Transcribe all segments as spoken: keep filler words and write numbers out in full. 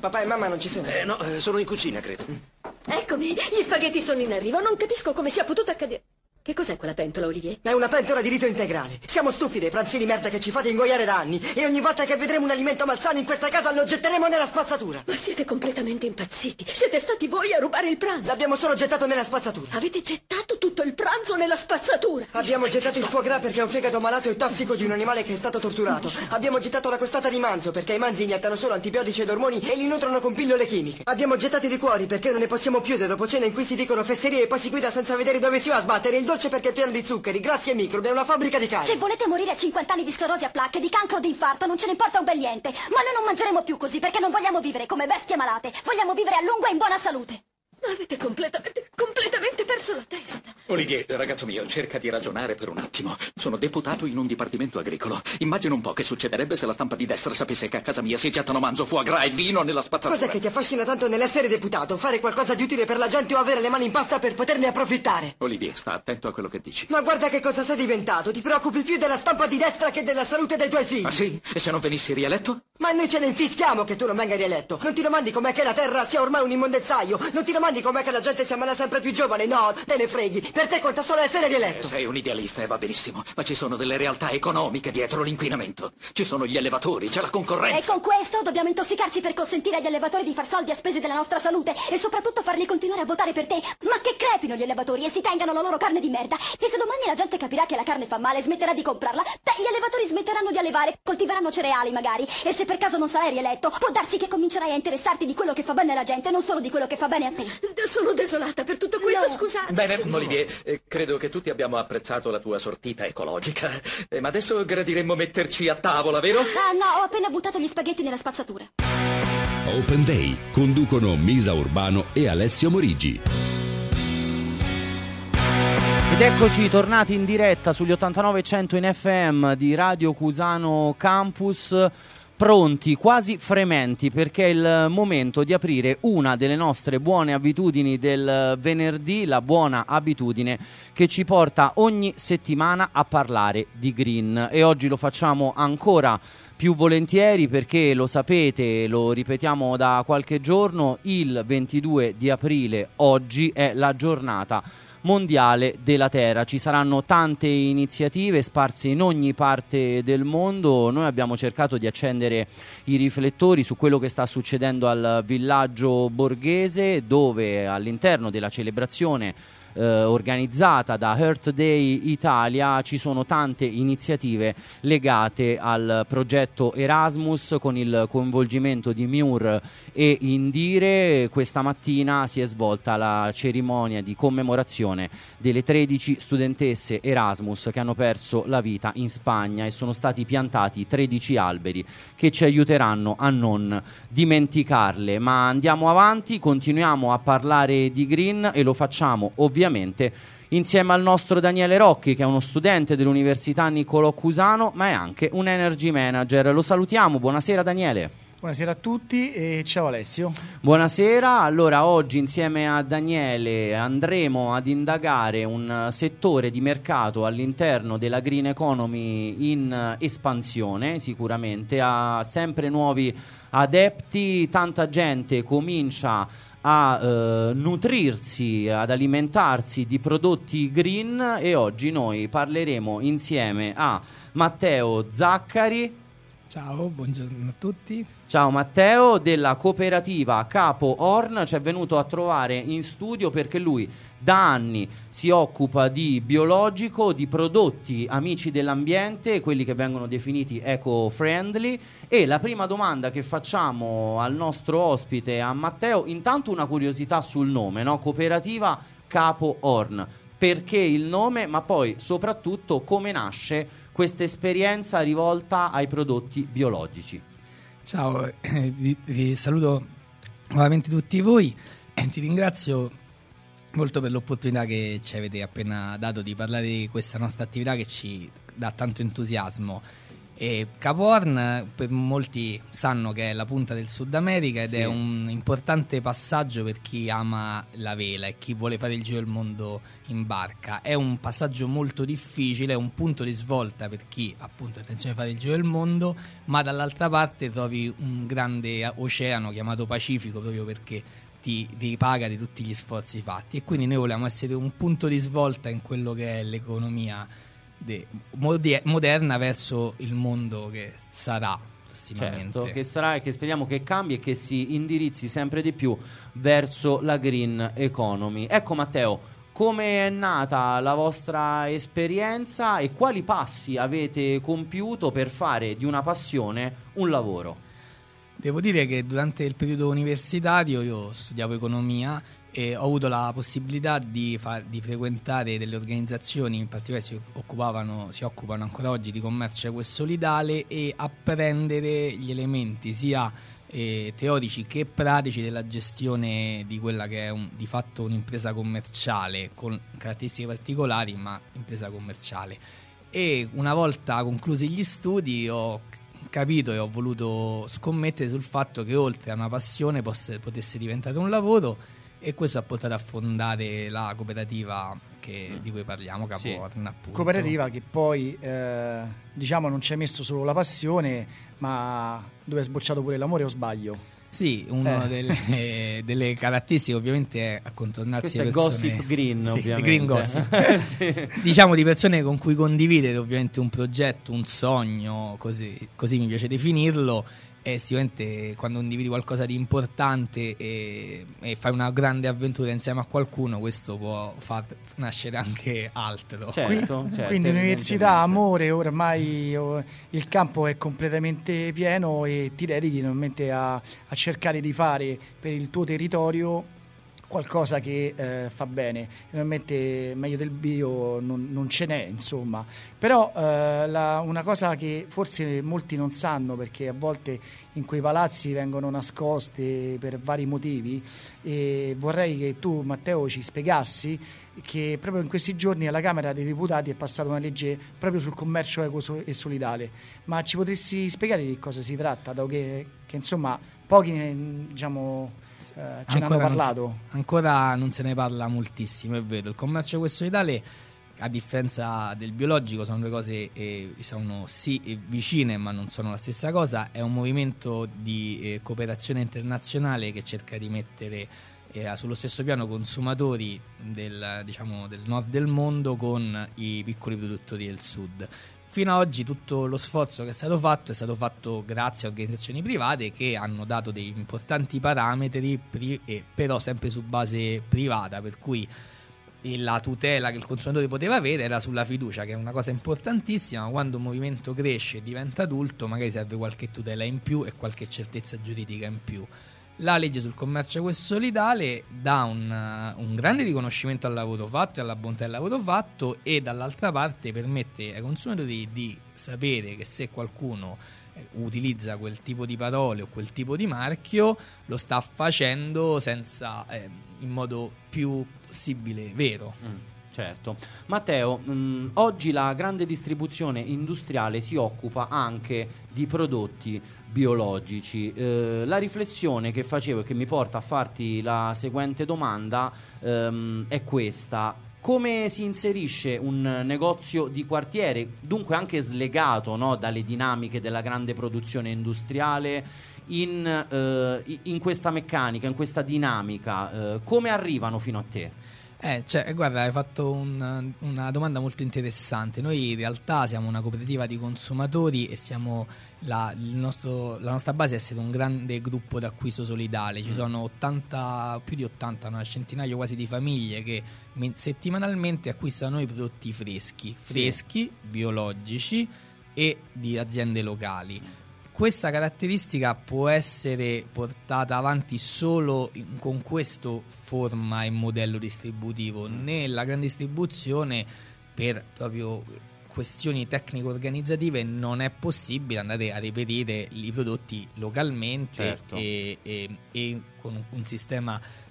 Papà e mamma non ci sono? Eh, no, eh, sono in cucina, credo. Eccomi, gli spaghetti sono in arrivo. Non capisco come sia potuto accadere. Che cos'è quella pentola, Olivier? È una pentola di riso integrale. Siamo stufi dei pranzi di merda che ci fate ingoiare da anni e ogni volta che vedremo un alimento malsano in questa casa lo getteremo nella spazzatura. Ma siete completamente impazziti. Siete stati voi a rubare il pranzo. L'abbiamo solo gettato nella spazzatura. Avete gettato tutto il pranzo nella spazzatura. Abbiamo gettato il foie gras perché è un fegato malato e tossico di un animale che è stato torturato. Abbiamo gettato la costata di manzo perché i manzi iniettano solo antibiotici ed ormoni e li nutrono con pillole chimiche. Abbiamo gettato i liquori perché non ne possiamo più dopo cena in cui si dicono fesserie e poi si guida senza vedere dove si va a sbattere. Il dolce perché è pieno di zuccheri, grassi e microbi, è una fabbrica di carne. Se volete morire a cinquanta anni di sclerosi a placche, di cancro o di infarto, non ce ne importa un bel niente. Ma noi non mangeremo più così perché non vogliamo vivere come bestie malate. Vogliamo vivere a lungo e in buona salute. Ma avete completamente, completamente perso la testa. Olivier, ragazzo mio, cerca di ragionare per un attimo. Sono deputato in un dipartimento agricolo. Immagino un po' che succederebbe se la stampa di destra sapesse che a casa mia si gettano manzo, foie gras e vino nella spazzatura. Cos'è che ti affascina tanto nell'essere deputato? Fare qualcosa di utile per la gente o avere le mani in pasta per poterne approfittare? Olivier, sta attento a quello che dici. Ma guarda che cosa sei diventato. Ti preoccupi più della stampa di destra che della salute dei tuoi figli. Ah sì? E se non venissi rieletto? Ma noi ce ne infischiamo che tu non venga rieletto. Non ti domandi com'è che la terra sia ormai un immondezzaio. Non ti domandi com'è che la gente si ammala sempre più giovane. No, te ne freghi. Per te conta solo essere rieletto. Eh, sei un idealista e va benissimo. Ma ci sono delle realtà economiche dietro l'inquinamento. Ci sono gli allevatori, c'è la concorrenza. E con questo dobbiamo intossicarci per consentire agli allevatori di far soldi a spese della nostra salute. E soprattutto farli continuare a votare per te. Ma che crepino gli allevatori e si tengano la loro carne di merda. E se domani la gente capirà che la carne fa male e smetterà di comprarla, beh, gli allevatori smetteranno di allevare, coltiveranno cereali magari. E se per caso non sarai rieletto, può darsi che comincerai a interessarti di quello che fa bene alla gente, non solo di quello che fa bene a te. Sono desolata per tutto questo, No. scusate. Bene, Olivier, eh, credo che tutti abbiamo apprezzato la tua sortita ecologica. Eh, ma adesso gradiremmo metterci a tavola, vero? Ah no, ho appena buttato gli spaghetti nella spazzatura. Open Day conducono Misa Urbano e Alessio Morigi. Ed eccoci tornati in diretta sugli ottantanove cento in F M di Radio Cusano Campus, pronti, quasi frementi, perché è il momento di aprire una delle nostre buone abitudini del venerdì, la buona abitudine che ci porta ogni settimana a parlare di green. E oggi lo facciamo ancora più volentieri perché, lo sapete, lo ripetiamo da qualche giorno, il ventidue di aprile oggi è la giornata mondiale della terra. Ci saranno tante iniziative sparse in ogni parte del mondo. Noi abbiamo cercato di accendere i riflettori su quello che sta succedendo al villaggio borghese, dove all'interno della celebrazione Eh, organizzata da Earth Day Italia ci sono tante iniziative legate al progetto Erasmus, con il coinvolgimento di Miur e Indire. Questa mattina si è svolta la cerimonia di commemorazione delle tredici studentesse Erasmus che hanno perso la vita in Spagna, e sono stati piantati tredici alberi che ci aiuteranno a non dimenticarle. Ma andiamo avanti, continuiamo a parlare di green e lo facciamo ovviamente insieme al nostro Daniele Rocchi, che è uno studente dell'Università Niccolò Cusano, ma è anche un energy manager. Lo salutiamo, buonasera Daniele. Buonasera a tutti e ciao Alessio. Buonasera, allora oggi insieme a Daniele andremo ad indagare un settore di mercato all'interno della green economy in espansione, sicuramente ha sempre nuovi adepti, tanta gente comincia a eh, nutrirsi, ad alimentarsi di prodotti green, e oggi noi parleremo insieme a Matteo Zaccari. Ciao, buongiorno a tutti. Ciao Matteo, della cooperativa Capo Horn. Ci è venuto a trovare in studio perché lui da anni si occupa di biologico, di prodotti amici dell'ambiente, quelli che vengono definiti eco-friendly. E la prima domanda che facciamo al nostro ospite, a Matteo, intanto una curiosità sul nome, no? Cooperativa Capo Horn. Perché il nome, ma poi soprattutto come nasce questa esperienza rivolta ai prodotti biologici? Ciao, eh, vi, vi saluto nuovamente tutti voi e ti ringrazio molto per l'opportunità che ci avete appena dato di parlare di questa nostra attività che ci dà tanto entusiasmo. E Capo Horn per molti sanno che è la punta del Sud America ed Sì. è un importante passaggio per chi ama la vela e chi vuole fare il giro del mondo in barca. È un passaggio molto difficile, è un punto di svolta per chi appunto ha intenzione di fare il giro del mondo, ma dall'altra parte trovi un grande oceano chiamato Pacifico, proprio perché ti ripaga di tutti gli sforzi fatti, e quindi noi vogliamo essere un punto di svolta in quello che è l'economia De, modi- moderna verso il mondo che sarà prossimamente. Certo, che sarà e che speriamo che cambi e che si indirizzi sempre di più verso la green economy. Ecco Matteo, come è nata la vostra esperienza e quali passi avete compiuto per fare di una passione un lavoro? Devo dire che durante il periodo universitario io studiavo economia e ho avuto la possibilità di, far, di frequentare delle organizzazioni, in particolare si occupavano, si occupano ancora oggi di commercio equo e solidale, e apprendere gli elementi sia eh, teorici che pratici della gestione di quella che è un, di fatto un'impresa commerciale con caratteristiche particolari, ma impresa commerciale. E una volta conclusi gli studi ho capito e ho voluto scommettere sul fatto che oltre a una passione posse, potesse diventare un lavoro, e questo ha portato a fondare la cooperativa che, mm. di cui parliamo, Capo Horn, Sì. appunto. Cooperativa che poi eh, diciamo non ci hai messo solo la passione, ma dove è sbocciato pure l'amore, o sbaglio? Sì, una Eh. delle, delle caratteristiche ovviamente è a contornarsi Questo le è persone, Gossip Green, sì, ovviamente. Green Gossip. Sì. Diciamo di persone con cui condividere ovviamente un progetto, un sogno, così, così mi piace definirlo. E sicuramente quando condividi qualcosa di importante e, e fai una grande avventura insieme a qualcuno, questo può far nascere anche altro. Certo, certo, Quindi università, evidentemente. amore, ormai oh, il campo è completamente pieno e ti dedichi normalmente a, a cercare di fare per il tuo territorio qualcosa che eh, fa bene. Normalmente meglio del bio non, non ce n'è, insomma. Però eh, la, una cosa che forse molti non sanno, perché a volte in quei palazzi vengono nascoste per vari motivi, e vorrei che tu, Matteo, ci spiegassi che proprio in questi giorni alla Camera dei Deputati è passata una legge proprio sul commercio equo e solidale. Ma ci potresti spiegare di cosa si tratta, dato che, che insomma pochi diciamo Uh, ce ne hanno parlato? Non, ancora non se ne parla moltissimo, è vero. Il commercio equo e solidale, a differenza del biologico, sono due cose eh, sono sì vicine ma non sono la stessa cosa. È un movimento di eh, cooperazione internazionale che cerca di mettere eh, sullo stesso piano consumatori del, diciamo, del nord del mondo con i piccoli produttori del sud. Fino ad oggi tutto lo sforzo che è stato fatto è stato fatto grazie a organizzazioni private che hanno dato dei importanti parametri, pri- e però sempre su base privata, per cui la tutela che il consumatore poteva avere era sulla fiducia, che è una cosa importantissima. Quando un movimento cresce e diventa adulto, magari serve qualche tutela in più e qualche certezza giuridica in più. La legge sul commercio equo e solidale dà un, un grande riconoscimento al lavoro fatto e alla bontà del lavoro fatto, e dall'altra parte permette ai consumatori di sapere che se qualcuno eh, utilizza quel tipo di parole o quel tipo di marchio lo sta facendo senza eh, in modo più possibile vero. Mm. Certo. Matteo, mh, oggi la grande distribuzione industriale si occupa anche di prodotti biologici. Eh, la riflessione che facevo e che mi porta a farti la seguente domanda ehm, è questa: come si inserisce un negozio di quartiere, dunque anche slegato, no, dalle dinamiche della grande produzione industriale, in, eh, in questa meccanica, in questa dinamica? Eh, come arrivano fino a te? Eh, cioè, guarda, hai fatto un, una domanda molto interessante. Noi in realtà siamo una cooperativa di consumatori e siamo la, il nostro, la nostra base è essere un grande gruppo d'acquisto solidale. Ci sono ottanta, più di ottanta, una centinaio quasi di famiglie che settimanalmente acquistano i prodotti freschi, freschi, sì, biologici e di aziende locali. Questa caratteristica può essere portata avanti solo in, con questo forma e modello distributivo. Nella grande distribuzione, per proprio questioni tecnico-organizzative, non è possibile andare a reperire i prodotti localmente, certo, e, e, e con un, un sistema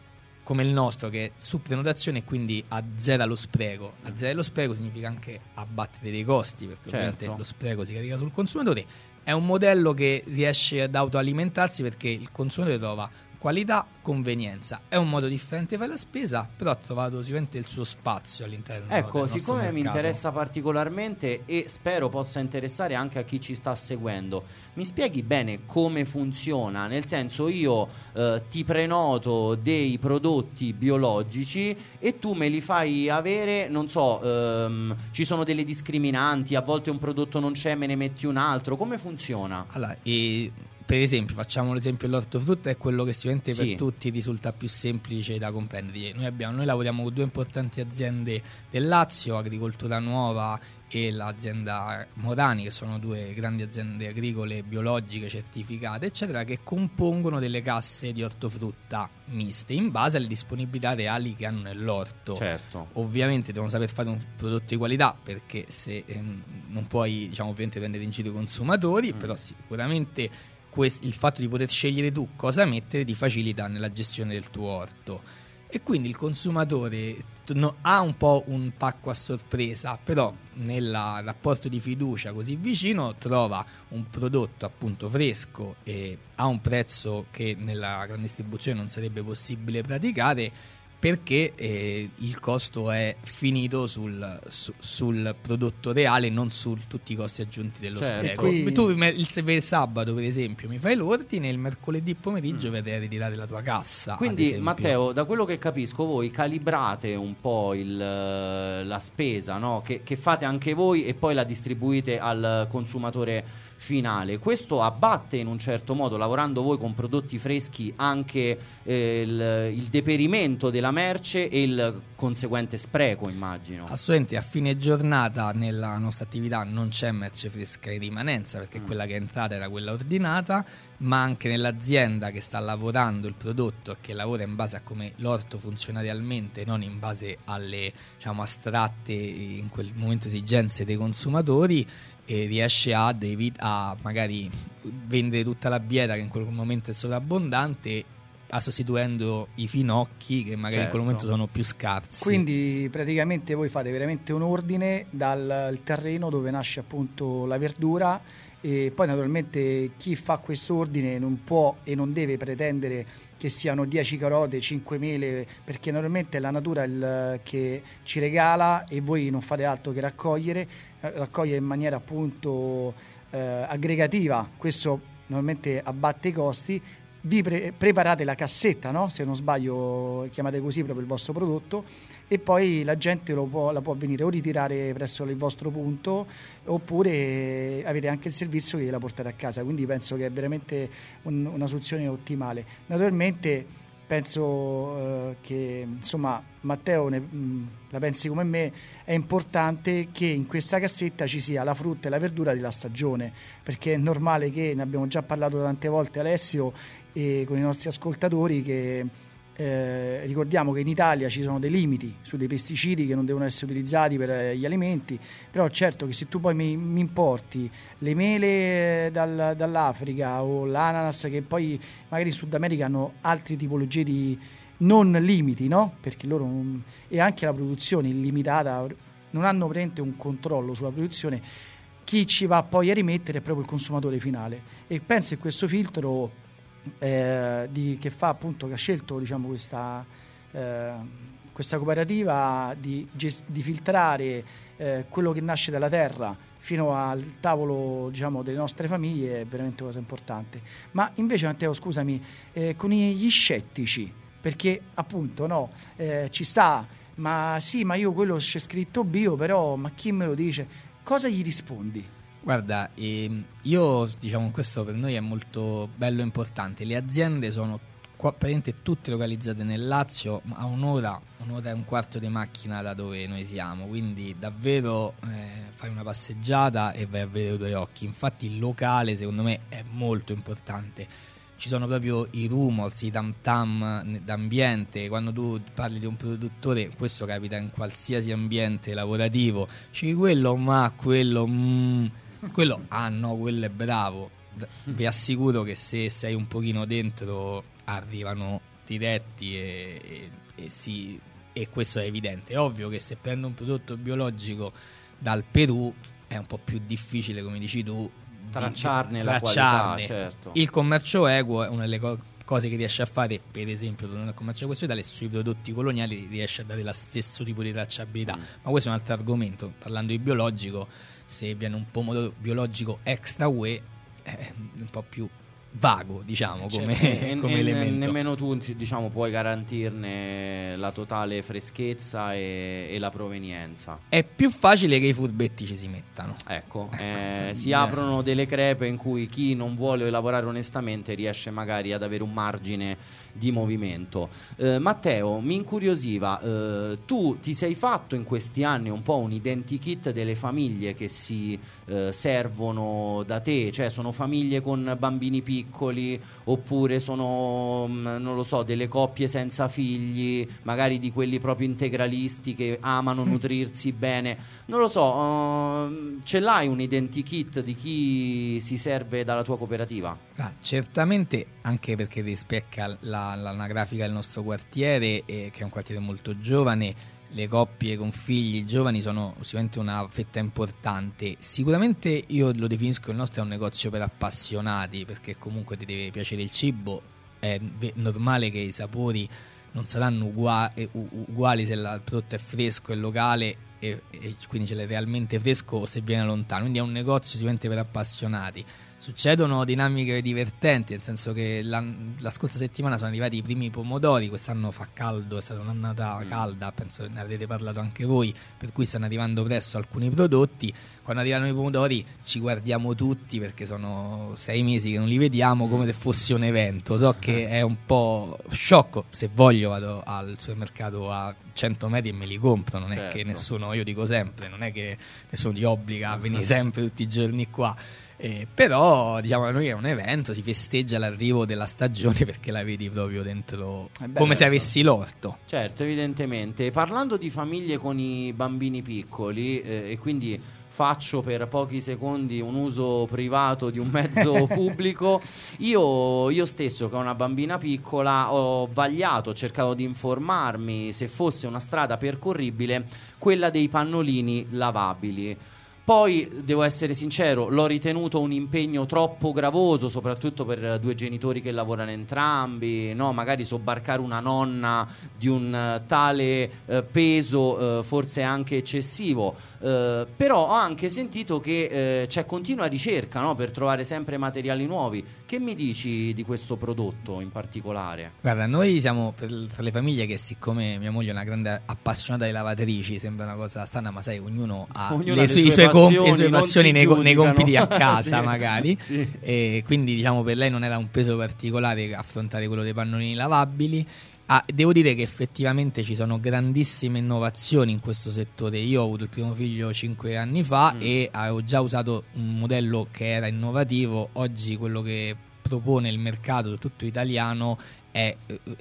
come il nostro, che è su prenotazione e quindi azzera lo spreco. Azzera lo spreco significa anche abbattere dei costi, perché certo. ovviamente lo spreco si carica sul consumatore. È un modello che riesce ad autoalimentarsi perché il consumatore trova qualità, convenienza. È un modo differente di fare la spesa, però ha trovato sicuramente il suo spazio all'interno ecco, del nostro siccome mercato. mi interessa particolarmente e spero possa interessare anche a chi ci sta seguendo, mi spieghi bene come funziona? Nel senso, io eh, ti prenoto dei prodotti biologici e tu me li fai avere, non so, ehm, ci sono delle discriminanti, a volte un prodotto non c'è, me ne metti un altro, come funziona? Allora, e per esempio, facciamo l'esempio dell'ortofrutta, è quello che sicuramente Sì. per tutti risulta più semplice da comprendere. Noi, abbiamo, noi lavoriamo con due importanti aziende del Lazio, Agricoltura Nuova e l'azienda Morani, che sono due grandi aziende agricole biologiche certificate, eccetera, che compongono delle casse di ortofrutta miste in base alle disponibilità reali che hanno nell'orto. Certo. Ovviamente devono saper fare un prodotto di qualità, perché se ehm, non puoi, diciamo, ovviamente prendere in giro i consumatori, mm. però sicuramente il fatto di poter scegliere tu cosa mettere ti facilita nella gestione del tuo orto, e quindi il consumatore no, ha un po' un pacco a sorpresa, però nel rapporto di fiducia così vicino trova un prodotto appunto fresco e a un prezzo che nella grande distribuzione non sarebbe possibile praticare, perché eh, il costo è finito sul, su, sul prodotto reale, non su tutti i costi aggiunti dello certo. spreco. Qui... Tu il, il sabato, per esempio, mi fai l'ordine e il mercoledì pomeriggio mm. vedrai ritirare la tua cassa. Quindi, Matteo, da quello che capisco, voi calibrate un po' il, la spesa, no? che, che fate anche voi, e poi la distribuite al consumatore finale. Questo abbatte in un certo modo, lavorando voi con prodotti freschi, anche eh, il, il deperimento della merce e il conseguente spreco, immagino. Assolutamente, a fine giornata nella nostra attività non c'è merce fresca in rimanenza, perché mm. quella che è entrata era quella ordinata, ma anche nell'azienda che sta lavorando il prodotto e che lavora in base a come l'orto funziona realmente, non in base alle, diciamo, astratte in quel momento esigenze dei consumatori, e riesce a, devi, a magari vendere tutta la bieta che in quel momento è sovrabbondante, a sostituendo i finocchi che magari certo. in quel momento sono più scarsi. Quindi praticamente voi fate veramente un ordine dal terreno dove nasce appunto la verdura, e poi naturalmente chi fa questo ordine non può e non deve pretendere che siano dieci carote, cinque mele, perché normalmente è la natura il, che ci regala, e voi non fate altro che raccogliere, raccogliere in maniera appunto eh, aggregativa. Questo normalmente abbatte i costi. Vi pre- preparate la cassetta, no? Se non sbaglio chiamate così proprio il vostro prodotto, e poi la gente lo può, la può venire o ritirare presso il vostro punto, oppure avete anche il servizio che la portate a casa. Quindi penso che è veramente un, una soluzione ottimale. Naturalmente penso eh, che insomma Matteo ne, mh, la pensi come me, è importante che in questa cassetta ci sia la frutta e la verdura della stagione, perché è normale che, ne abbiamo già parlato tante volte Alessio e con i nostri ascoltatori, che eh, ricordiamo che in Italia ci sono dei limiti su dei pesticidi che non devono essere utilizzati per gli alimenti, però certo che se tu poi mi, mi importi le mele dal, dall'Africa, o l'ananas, che poi magari in Sud America hanno altre tipologie di non limiti, no? Perché loro non, e anche la produzione illimitata, non hanno praticamente un controllo sulla produzione. Chi ci va poi a rimettere è proprio il consumatore finale, e penso che questo filtro eh, di, che fa appunto, che ha scelto, diciamo, questa eh, questa cooperativa di, di filtrare eh, quello che nasce dalla terra fino al tavolo, diciamo, delle nostre famiglie, è veramente una cosa importante. Ma invece, Matteo, scusami, eh, con gli scettici, perché appunto no, eh, ci sta, ma sì, ma io quello c'è scritto bio, però ma chi me lo dice? Cosa gli rispondi? Guarda, ehm, io, diciamo, questo per noi è molto bello e importante. Le aziende sono qua, praticamente tutte localizzate nel Lazio, a un'ora, un'ora e un quarto di macchina da dove noi siamo, quindi davvero eh, fai una passeggiata e vai a vedere i tuoi occhi. Infatti il locale secondo me è molto importante. Ci sono proprio i rumors, i tam tam d'ambiente. Quando tu parli di un produttore, questo capita in qualsiasi ambiente lavorativo, ci quello, ma quello, mm, quello, ah no, quello è bravo. Vi assicuro che se sei un pochino dentro arrivano diretti e, e, e, si, e questo è evidente. È ovvio che se prendo un prodotto biologico dal Perù è un po' più difficile, come dici tu, tracciarne di, la tracciarne. qualità, certo. Il commercio equo è una delle co- cose che riesce a fare, per esempio, nel commercio questo Italia, sui prodotti coloniali riesce a dare lo stesso tipo di tracciabilità. Mm. Ma questo è un altro argomento. Parlando di biologico, se viene un pomodoro biologico extra U E è un po' più vago, diciamo, come, certo, come e, elemento. E nemmeno tu, diciamo, puoi garantirne la totale freschezza e, e la provenienza. È più facile che i furbetti ci si mettano. Ecco, eh, si aprono delle crepe in cui chi non vuole lavorare onestamente riesce magari ad avere un margine di movimento. eh, Matteo, mi incuriosiva, eh, tu ti sei fatto in questi anni un po' un identikit delle famiglie che si eh, servono da te, cioè sono famiglie con bambini piccoli oppure sono, mh, non lo so, delle coppie senza figli, magari di quelli proprio integralisti che amano nutrirsi bene, non lo so, uh, ce l'hai un identikit di chi si serve dalla tua cooperativa? Ah, certamente, anche perché rispecchia la, l'anagrafica del nostro quartiere, eh, che è un quartiere molto giovane. Le coppie con figli giovani sono sicuramente una fetta importante. Sicuramente io lo definisco, il nostro è un negozio per appassionati, perché comunque ti deve piacere il cibo. È normale che i sapori non saranno uguali, uguali se il prodotto è fresco e locale e, e quindi ce l'è realmente fresco o se viene lontano. Quindi è un negozio sicuramente per appassionati. Succedono dinamiche divertenti, nel senso che la, la scorsa settimana sono arrivati i primi pomodori, quest'anno fa caldo, è stata un'annata mm. calda, penso ne avete parlato anche voi, per cui stanno arrivando presto alcuni prodotti. Quando arrivano i pomodori ci guardiamo tutti perché sono sei mesi che non li vediamo, come se fosse un evento. So che è un po' sciocco, se voglio vado al supermercato a cento metri e me li compro, non è certo. Che nessuno, io dico sempre, non è che nessuno ti obbliga a venire sempre tutti i giorni qua. Eh, però diciamo che noi è un evento, si festeggia l'arrivo della stagione perché la vedi proprio dentro, come se avessi l'orto. Certo, evidentemente. Parlando di famiglie con i bambini piccoli, eh, e quindi faccio per pochi secondi un uso privato di un mezzo pubblico, io, io stesso che ho una bambina piccola ho vagliato, ho cercato di informarmi se fosse una strada percorribile quella dei pannolini lavabili. Poi, devo essere sincero, l'ho ritenuto un impegno troppo gravoso, soprattutto per due genitori che lavorano entrambi, no? Magari sobbarcare una nonna di un uh, tale uh, peso uh, forse anche eccessivo, uh, però ho anche sentito che uh, c'è continua ricerca, no? Per trovare sempre materiali nuovi. Che mi dici di questo prodotto in particolare? Guarda, noi siamo per, per le famiglie che, siccome mia moglie è una grande appassionata di lavatrici, sembra una cosa strana, ma sai, ognuno ha ognuno le, sue, i suoi passioni, comp- le sue passioni nei, nei compiti a casa, sì, magari sì. E quindi diciamo per lei non era un peso particolare affrontare quello dei pannolini lavabili. Ah, devo dire che effettivamente ci sono grandissime innovazioni in questo settore. Io ho avuto il primo figlio cinque anni fa mm. e avevo già usato un modello che era innovativo. Oggi quello che propone il mercato, soprattutto italiano, è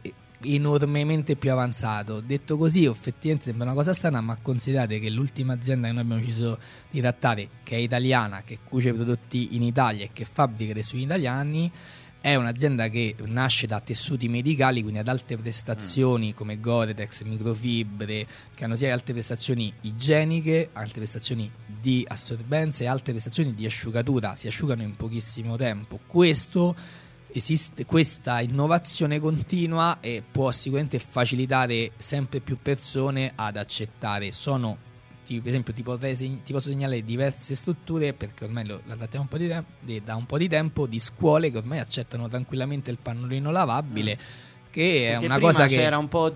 enormemente più avanzato. Detto così, effettivamente sembra una cosa strana, ma considerate che l'ultima azienda che noi abbiamo deciso di trattare, che è italiana, che cuce prodotti in Italia e che fabbrica tessuti italiani, è un'azienda che nasce da tessuti medicali, quindi ad alte prestazioni mm. come Gore-Tex, microfibre, che hanno sia alte prestazioni igieniche, alte prestazioni di assorbenza e alte prestazioni di asciugatura, si asciugano in pochissimo tempo. Questo esiste, questa innovazione continua e può sicuramente facilitare sempre più persone ad accettare. Sono, ti, per esempio, ti, potrei, ti posso segnalare diverse strutture, perché ormai lo, la trattiamo un po' di te, da un po' di tempo, di scuole che ormai accettano tranquillamente il pannolino lavabile, mm. che perché è una prima cosa che c'era un po'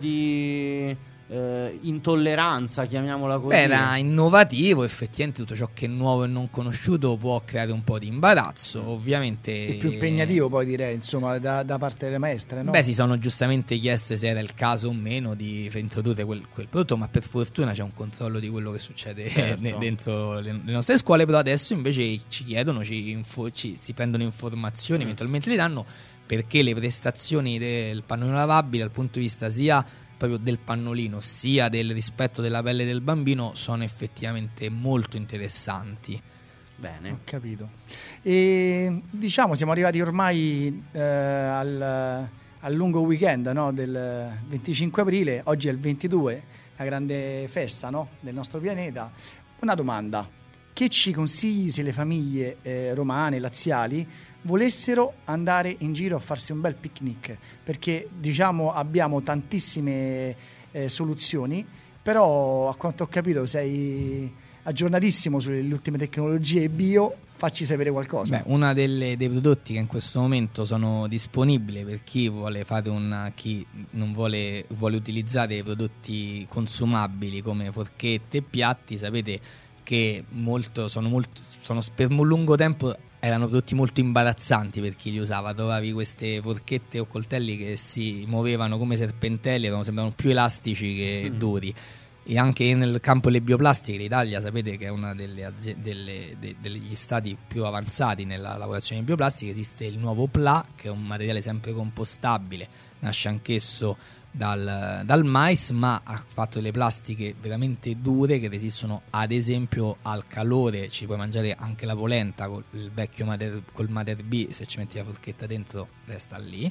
di eh, intolleranza, chiamiamola così. Beh, era innovativo, effettivamente tutto ciò che è nuovo e non conosciuto può creare un po' di imbarazzo, ovviamente. E più impegnativo, poi direi, insomma, da, da parte delle maestre, no? Beh, si sono giustamente chieste se era il caso o meno di introdurre quel, quel prodotto, ma per fortuna c'è un controllo di quello che succede certo. dentro le, le nostre scuole. Però adesso invece ci chiedono, ci, info, ci si prendono informazioni, mm. eventualmente le danno, perché le prestazioni del pannolino lavabile dal punto di vista sia proprio del pannolino sia del rispetto della pelle del bambino sono effettivamente molto interessanti. Bene, ho capito. E diciamo siamo arrivati ormai eh, al, al lungo weekend, no, del venticinque aprile, oggi è il ventidue, la grande festa, no, del nostro pianeta. Una domanda: che ci consigli se le famiglie eh, romane, laziali, volessero andare in giro a farsi un bel picnic? Perché diciamo abbiamo tantissime eh, soluzioni, però a quanto ho capito sei aggiornatissimo sulle ultime tecnologie bio, facci sapere qualcosa. Beh, una delle, dei prodotti che in questo momento sono disponibili per chi vuole fare una, chi non vuole, vuole utilizzare prodotti consumabili come forchette e piatti, sapete che molto, sono molto, sono per un lungo tempo erano prodotti molto imbarazzanti per chi li usava. Trovavi queste forchette o coltelli che si muovevano come serpentelli, erano, sembravano più elastici che mm. duri. E anche nel campo delle bioplastiche l'Italia sapete che è uno delle, delle, de, degli stati più avanzati nella lavorazione di bioplastiche. Esiste il nuovo P L A, che è un materiale sempre compostabile, nasce anch'esso dal, dal mais, ma ha fatto delle plastiche veramente dure che resistono ad esempio al calore. Ci puoi mangiare anche la polenta col il vecchio Mater, col Mater B, se ci metti la forchetta dentro resta lì,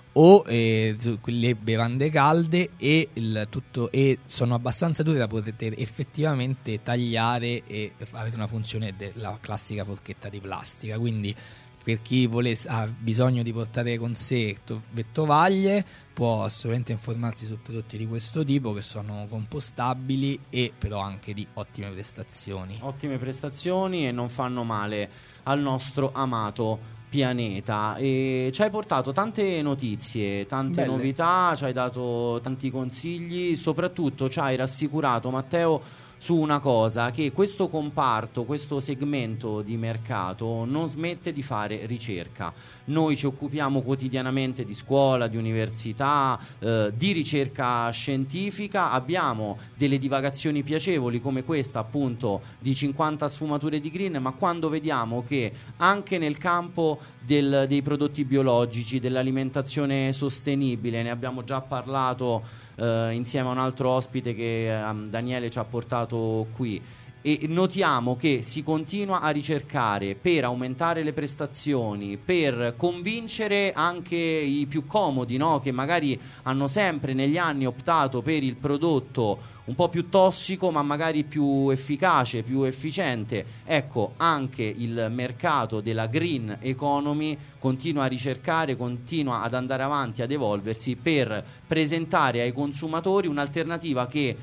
o eh, le bevande calde, e, il tutto, e sono abbastanza dure da poter effettivamente tagliare e avete una funzione della classica forchetta di plastica. Quindi per chi vuole, ha bisogno di portare con sé le tovaglie, può assolutamente informarsi su prodotti di questo tipo che sono compostabili e però anche di ottime prestazioni. Ottime prestazioni e non fanno male al nostro amato pianeta. E ci hai portato tante notizie, tante Belle. novità, ci hai dato tanti consigli, soprattutto ci hai rassicurato, Matteo, su una cosa: che questo comparto, questo segmento di mercato non smette di fare ricerca. Noi ci occupiamo quotidianamente di scuola, di università, eh, di ricerca scientifica, abbiamo delle divagazioni piacevoli come questa appunto di cinquanta sfumature di green, ma quando vediamo che anche nel campo del, dei prodotti biologici, dell'alimentazione sostenibile, ne abbiamo già parlato Uh, insieme a un altro ospite che um, Daniele ci ha portato qui, e notiamo che si continua a ricercare per aumentare le prestazioni, per convincere anche i più comodi, no? Che magari hanno sempre negli anni optato per il prodotto un po' più tossico ma magari più efficace, più efficiente. Ecco, anche il mercato della green economy continua a ricercare, continua ad andare avanti, ad evolversi per presentare ai consumatori un'alternativa che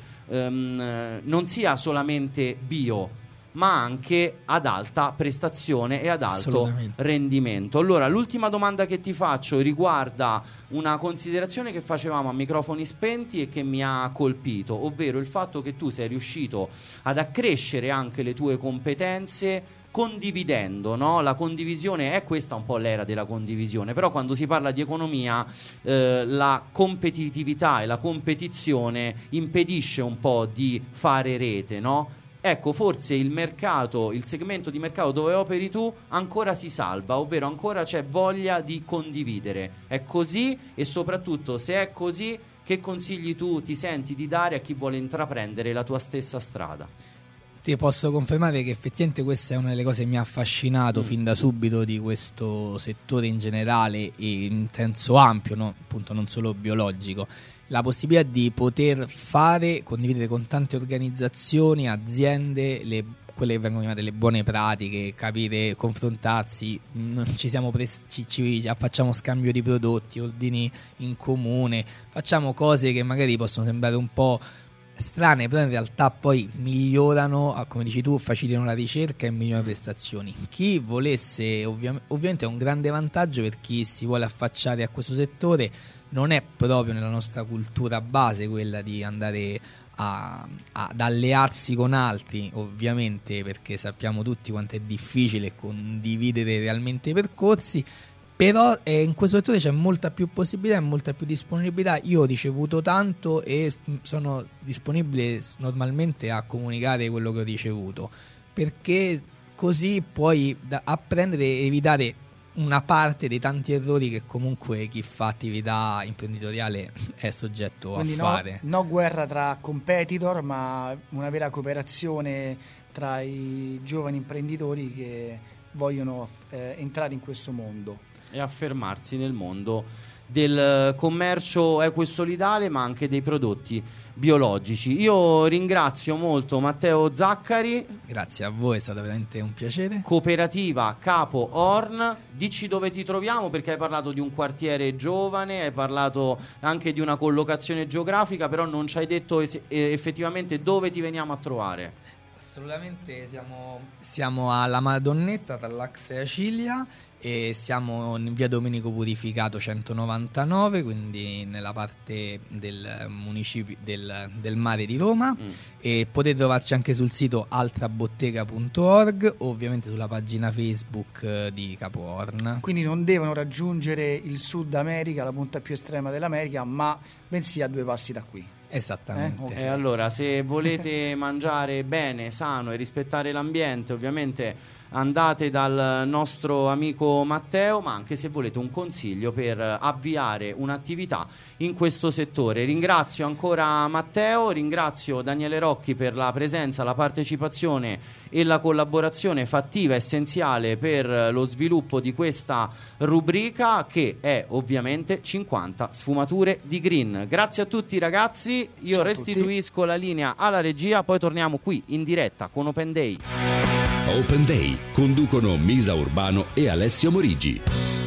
um, non sia solamente bio, ma anche ad alta prestazione e ad alto rendimento. Allora, l'ultima domanda che ti faccio riguarda una considerazione che facevamo a microfoni spenti e che mi ha colpito, ovvero il fatto che tu sei riuscito ad accrescere anche le tue competenze condividendo, no? La condivisione è questa un po' l'era della condivisione, però quando si parla di economia eh, la competitività e la competizione impedisce un po' di fare rete, no? Ecco, forse il mercato, il segmento di mercato dove operi tu ancora si salva, ovvero ancora c'è voglia di condividere. È così? E soprattutto, se è così, che consigli tu ti senti di dare a chi vuole intraprendere la tua stessa strada? Ti posso confermare che effettivamente questa è una delle cose che mi ha affascinato mm. fin da subito di questo settore in generale e in senso ampio, no? Appunto non solo biologico. La possibilità di poter fare, condividere con tante organizzazioni, aziende, le, quelle che vengono chiamate le buone pratiche, capire, confrontarsi, ci siamo pres- ci, ci facciamo scambio di prodotti, ordini in comune, facciamo cose che magari possono sembrare un po' strane, però in realtà poi migliorano, come dici tu, facilitano la ricerca e migliorano le prestazioni. Chi volesse, ovvia- ovviamente è un grande vantaggio per chi si vuole affacciare a questo settore. Non è proprio nella nostra cultura base quella di andare a, a, ad allearsi con altri, ovviamente, perché sappiamo tutti quanto è difficile condividere realmente i percorsi, però eh, in questo settore c'è molta più possibilità e molta più disponibilità. Io ho ricevuto tanto e sono disponibile normalmente a comunicare quello che ho ricevuto, perché così puoi da- apprendere e evitare una parte dei tanti errori che comunque chi fa attività imprenditoriale è soggetto Quindi a no, fare. No guerra tra competitor, ma una vera cooperazione tra i giovani imprenditori che vogliono eh, entrare in questo mondo e affermarsi nel mondo del commercio equo e solidale, ma anche dei prodotti biologici. Io ringrazio molto Matteo Zaccari. Grazie a voi, è stato veramente un piacere. Cooperativa Capo Horn. Dici dove ti troviamo, perché hai parlato di un quartiere giovane, hai parlato anche di una collocazione geografica, però non ci hai detto es- effettivamente dove ti veniamo a trovare. Assolutamente, siamo, siamo alla Madonnetta tra l'Axe e Acilia e siamo in via Domenico Purificato centonovantanove, quindi nella parte del municipio del, del mare di Roma. Mm. E potete trovarci anche sul sito altrabottega punto org o ovviamente sulla pagina Facebook di Capo Horn. Quindi non devono raggiungere il Sud America, la punta più estrema dell'America, ma bensì a due passi da qui. Esattamente. Eh? Okay. E allora, se volete mangiare bene, sano e rispettare l'ambiente, ovviamente andate dal nostro amico Matteo, ma anche se volete un consiglio per avviare un'attività in questo settore. Ringrazio ancora Matteo, ringrazio Daniele Rocchi per la presenza, la partecipazione e la collaborazione fattiva essenziale per lo sviluppo di questa rubrica, che è ovviamente cinquanta sfumature di green. Grazie a tutti ragazzi, io Ciao restituisco la linea alla regia, poi torniamo qui in diretta con Open Day. Open Day conducono Misa Urbano e Alessio Morigi.